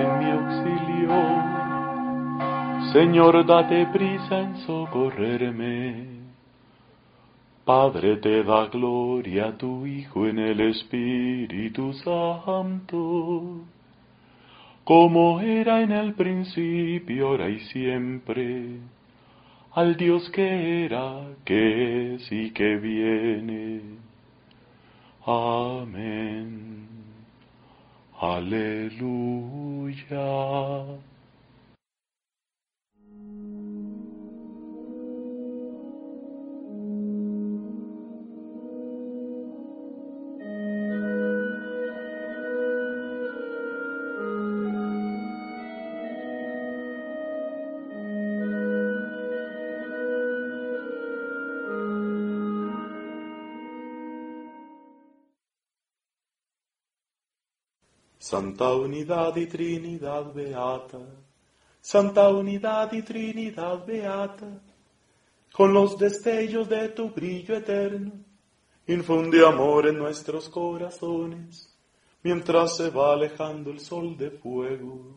en mi auxilio. Señor, date prisa en socorrerme. Padre, te da gloria a tu Hijo en el Espíritu Santo, como era en el principio, ahora y siempre, al Dios que era, que es y que viene. Amén. Aleluya. Santa Unidad y Trinidad Beata, Santa Unidad y Trinidad Beata, con los destellos de tu brillo eterno, infunde amor en nuestros corazones, mientras se va alejando el sol de fuego.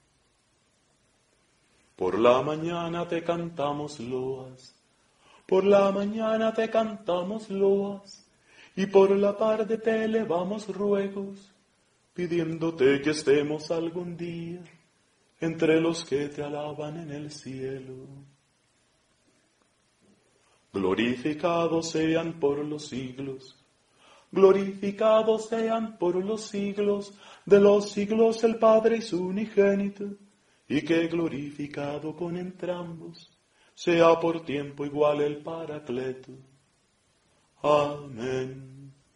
Por la mañana te cantamos loas, por la mañana te cantamos loas, y por la tarde te elevamos ruegos, pidiéndote que estemos algún día entre los que te alaban en el cielo. Glorificados sean por los siglos, glorificados sean por los siglos de los siglos el Padre y su unigénito, y que glorificado con entrambos sea por tiempo igual el Paracleto. Amén.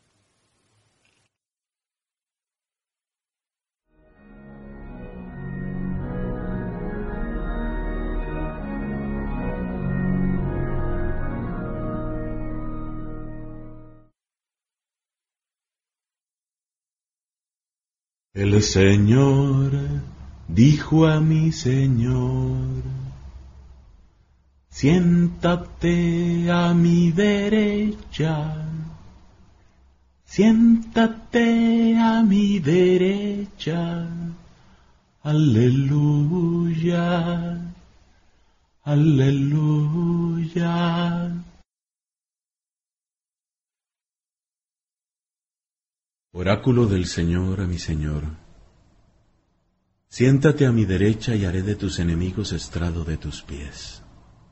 El Señor dijo a mi Señor: siéntate a mi derecha, siéntate a mi derecha. Aleluya, aleluya. Oráculo del Señor a mi Señor: siéntate a mi derecha y haré de tus enemigos estrado de tus pies.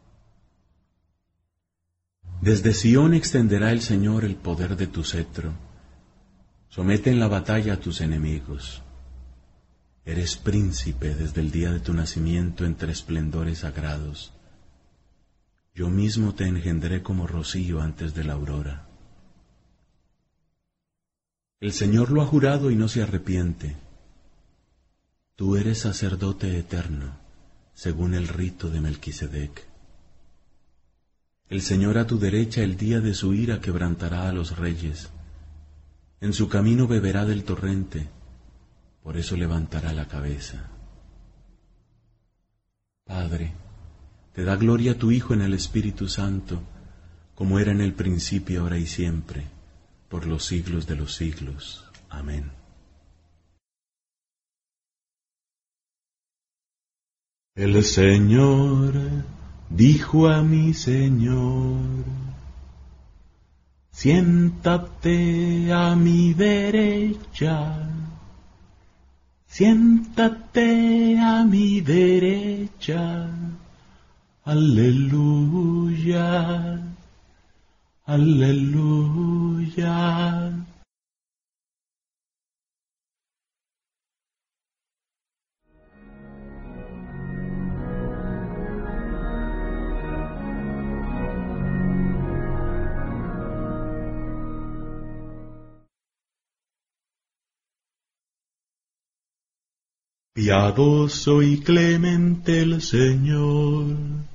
Desde Sión extenderá el Señor el poder de tu cetro. Somete en la batalla a tus enemigos. Eres príncipe desde el día de tu nacimiento entre esplendores sagrados. Yo mismo te engendré como rocío antes de la aurora. El Señor lo ha jurado y no se arrepiente. Tú eres sacerdote eterno, según el rito de Melquisedec. El Señor a tu derecha el día de su ira quebrantará a los reyes. En su camino beberá del torrente, por eso levantará la cabeza. Padre, te da gloria a tu Hijo en el Espíritu Santo, como era en el principio, ahora y siempre, por los siglos de los siglos. Amén. El Señor dijo a mi Señor: siéntate a mi derecha, siéntate a mi derecha. Aleluya, aleluya. Piadoso y clemente el Señor,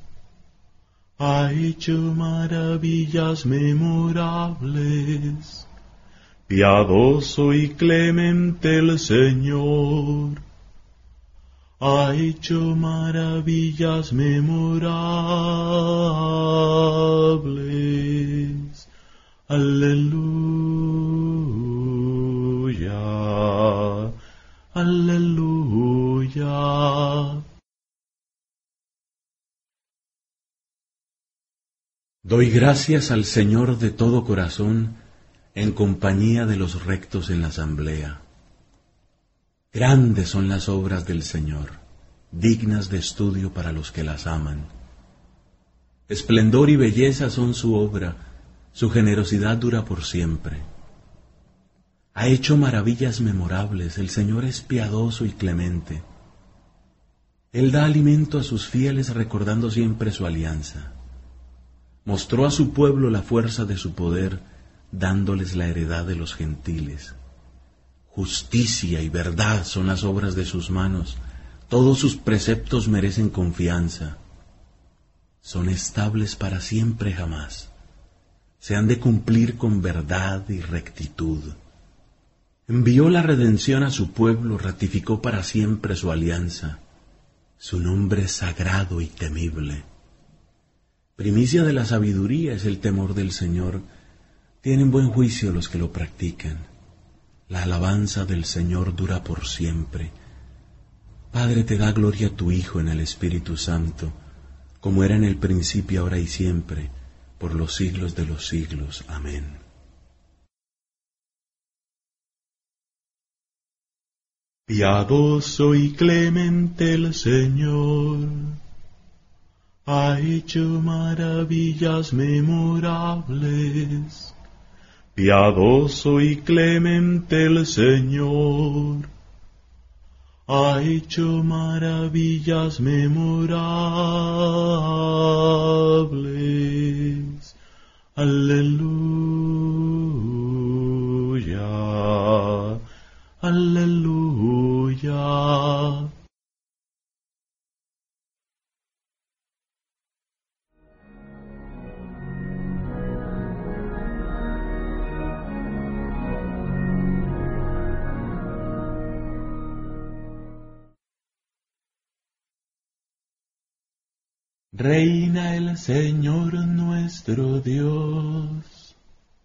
ha hecho maravillas memorables. Piadoso y clemente el Señor, ha hecho maravillas memorables. Aleluya, aleluya. Aleluya. Doy gracias al Señor de todo corazón, en compañía de los rectos en la asamblea. Grandes son las obras del Señor, dignas de estudio para los que las aman. Esplendor y belleza son su obra, su generosidad dura por siempre. Ha hecho maravillas memorables, el Señor es piadoso y clemente. Él da alimento a sus fieles recordando siempre su alianza. Mostró a su pueblo la fuerza de su poder, dándoles la heredad de los gentiles. Justicia y verdad son las obras de sus manos, todos sus preceptos merecen confianza. Son estables para siempre jamás, se han de cumplir con verdad y rectitud. Envió la redención a su pueblo, ratificó para siempre su alianza. Su nombre es sagrado y temible. Primicia de la sabiduría es el temor del Señor. Tienen buen juicio los que lo practican. La alabanza del Señor dura por siempre. Padre, te da gloria a tu Hijo en el Espíritu Santo, como era en el principio, ahora y siempre, por los siglos de los siglos. Amén. Piadoso y clemente el Señor, ha hecho maravillas memorables. Piadoso y clemente el Señor, ha hecho maravillas memorables. Aleluya, aleluya. Reina el Señor nuestro Dios,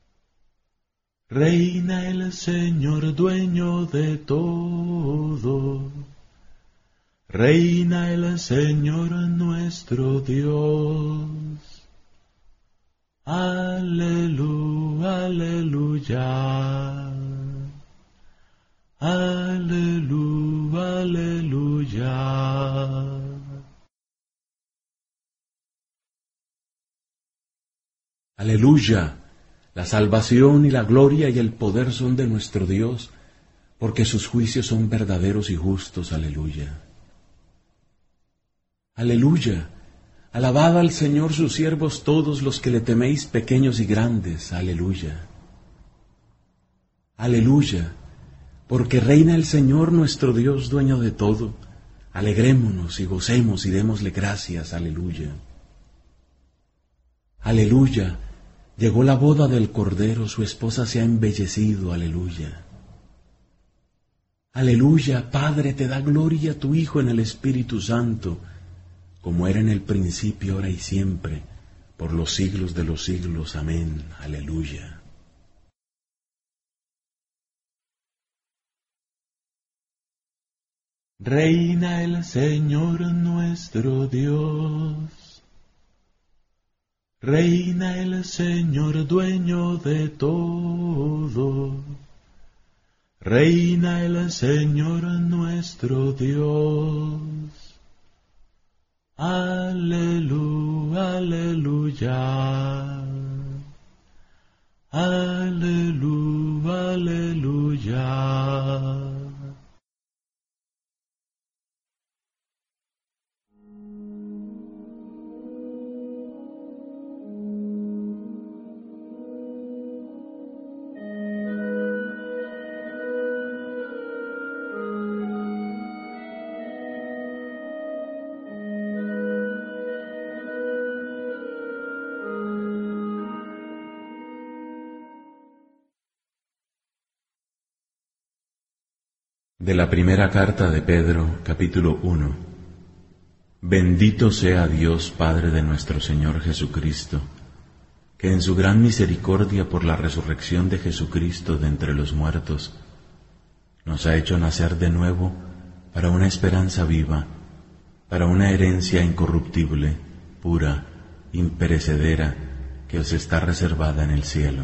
reina el Señor dueño de todo, reina el Señor nuestro Dios. Aleluya, aleluya, aleluya, aleluya. Aleluya, la salvación y la gloria y el poder son de nuestro Dios, porque sus juicios son verdaderos y justos. Aleluya. Aleluya, alabad al Señor sus siervos todos los que le teméis, pequeños y grandes. Aleluya. Aleluya, porque reina el Señor nuestro Dios, dueño de todo. Alegrémonos y gocemos y démosle gracias. Aleluya. Aleluya, llegó la boda del Cordero, su esposa se ha embellecido. Aleluya. Aleluya, Padre, te da gloria a tu Hijo en el Espíritu Santo, como era en el principio, ahora y siempre, por los siglos de los siglos. Amén. Aleluya. Reina el Señor nuestro Dios, reina el Señor dueño de todo, reina el Señor nuestro Dios. Aleluya, aleluya, aleluya, aleluya. De la primera carta de Pedro, capítulo 1. Bendito sea Dios, Padre de nuestro Señor Jesucristo, que en su gran misericordia por la resurrección de Jesucristo de entre los muertos, nos ha hecho nacer de nuevo para una esperanza viva, para una herencia incorruptible, pura, imperecedera, que os está reservada en el cielo.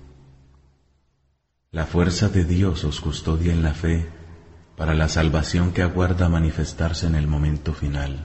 La fuerza de Dios os custodia en la fe, para la salvación que aguarda manifestarse en el momento final.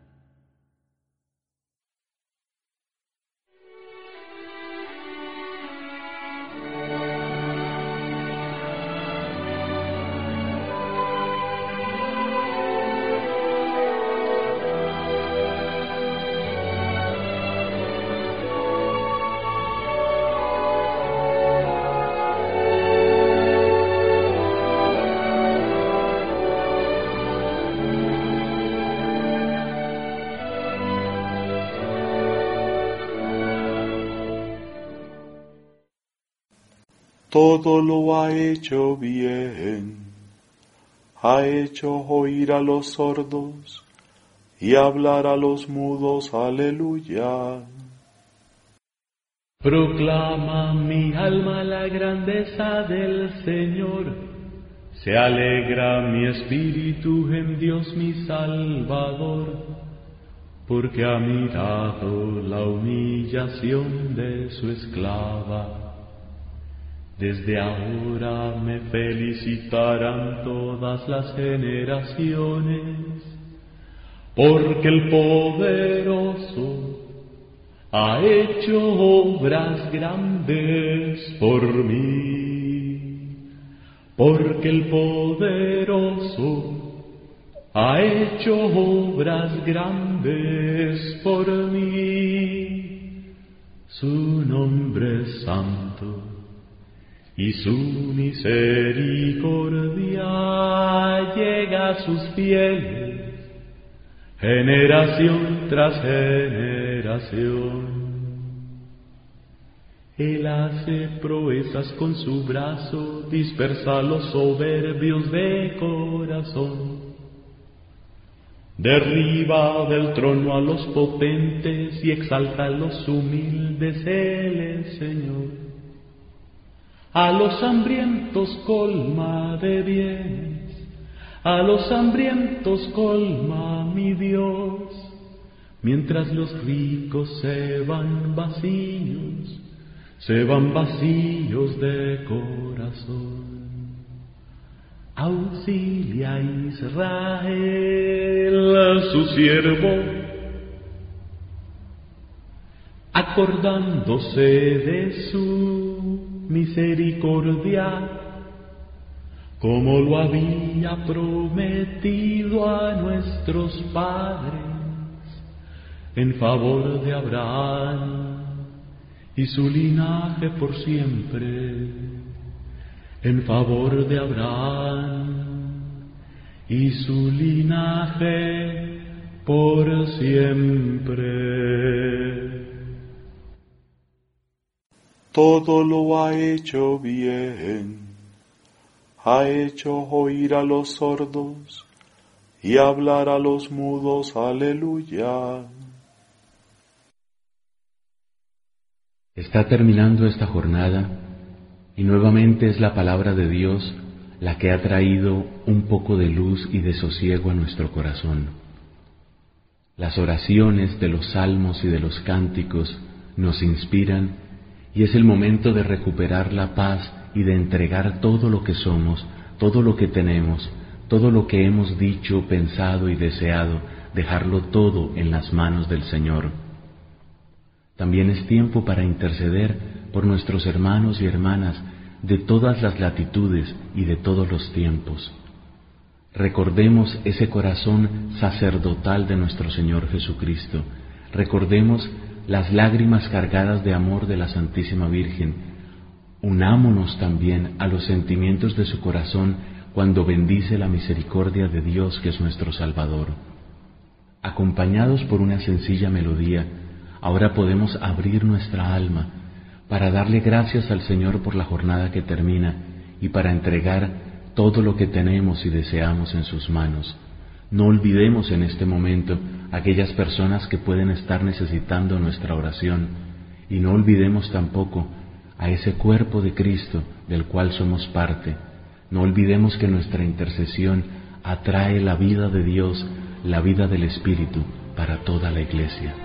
Todo lo ha hecho bien, ha hecho oír a los sordos y hablar a los mudos, aleluya. Proclama mi alma la grandeza del Señor, se alegra mi espíritu en Dios mi Salvador, porque ha mirado la humillación de su esclava. Desde ahora me felicitarán todas las generaciones, porque el poderoso ha hecho obras grandes por mí, porque el poderoso ha hecho obras grandes por mí. Su nombre es santo y su misericordia llega a sus fieles, generación tras generación. Él hace proezas con su brazo, dispersa a los soberbios de corazón. Derriba del trono a los potentes y exalta a los humildes, Él es Señor. A los hambrientos colma de bienes, a los hambrientos colma mi Dios, mientras los ricos se van vacíos de corazón. Auxilia a Israel, su siervo, acordándose de su misericordia, como lo había prometido a nuestros padres, en favor de Abraham y su linaje por siempre, en favor de Abraham y su linaje por siempre. Todo lo ha hecho bien, ha hecho oír a los sordos y hablar a los mudos, aleluya. Está terminando esta jornada y nuevamente es la palabra de Dios la que ha traído un poco de luz y de sosiego a nuestro corazón. Las oraciones de los salmos y de los cánticos nos inspiran y es el momento de recuperar la paz y de entregar todo lo que somos, todo lo que tenemos, todo lo que hemos dicho, pensado y deseado, dejarlo todo en las manos del Señor. También es tiempo para interceder por nuestros hermanos y hermanas de todas las latitudes y de todos los tiempos. Recordemos ese corazón sacerdotal de nuestro Señor Jesucristo. Recordemos las lágrimas cargadas de amor de la Santísima Virgen. Unámonos también a los sentimientos de su corazón cuando bendice la misericordia de Dios, que es nuestro Salvador. Acompañados por una sencilla melodía, ahora podemos abrir nuestra alma para darle gracias al Señor por la jornada que termina y para entregar todo lo que tenemos y deseamos en sus manos. No olvidemos en este momento a aquellas personas que pueden estar necesitando nuestra oración y no olvidemos tampoco a ese cuerpo de Cristo del cual somos parte. No olvidemos que nuestra intercesión atrae la vida de Dios, la vida del Espíritu para toda la Iglesia.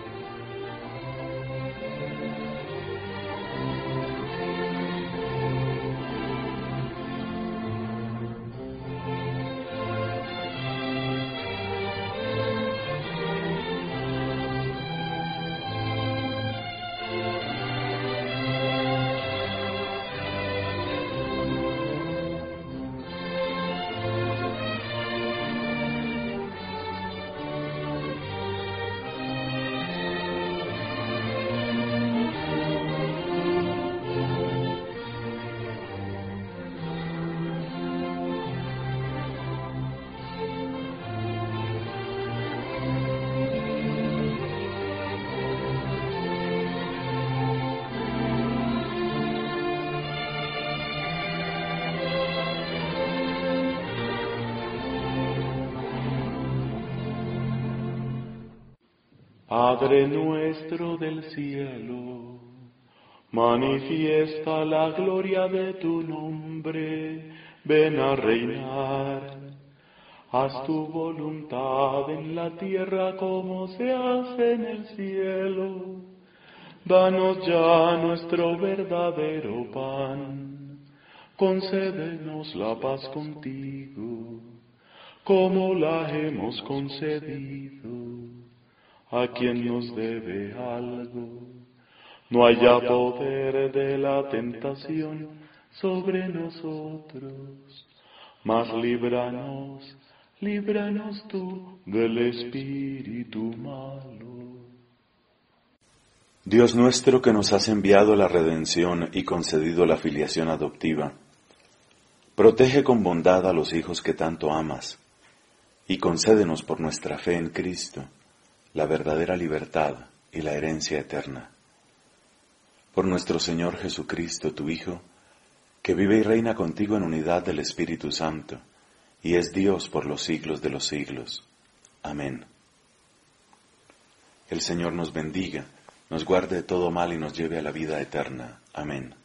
Padre nuestro del cielo, manifiesta la gloria de tu nombre, ven a reinar. Haz tu voluntad en la tierra como se hace en el cielo. Danos ya nuestro verdadero pan, concédenos la paz contigo, como la hemos concedido a quien nos debe algo. No haya poder de la tentación sobre nosotros, mas líbranos tú del espíritu malo. Dios nuestro, que nos has enviado la redención y concedido la filiación adoptiva, protege con bondad a los hijos que tanto amas, y concédenos por nuestra fe en Cristo la verdadera libertad y la herencia eterna. Por nuestro Señor Jesucristo, tu Hijo, que vive y reina contigo en unidad del Espíritu Santo, y es Dios por los siglos de los siglos. Amén. El Señor nos bendiga, nos guarde de todo mal y nos lleve a la vida eterna. Amén.